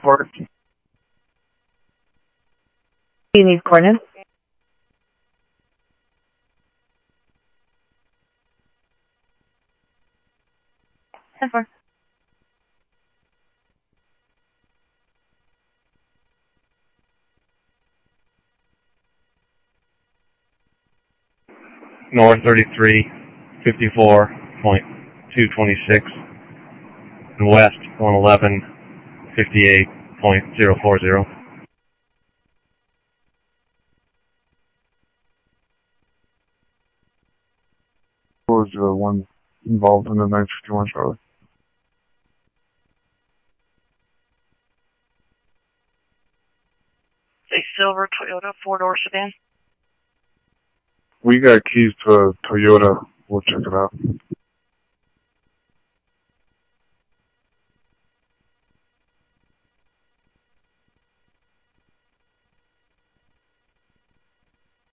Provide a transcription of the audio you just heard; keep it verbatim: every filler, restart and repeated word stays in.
for? You need coordinates? ten four. North thirty-three, fifty-four point two two six, and west one eleven, fifty-eight point zero four zero. What was the one involved in the nine fifty-one Charlie? A silver Toyota four-door sedan. We got keys to a Toyota. We'll check it out.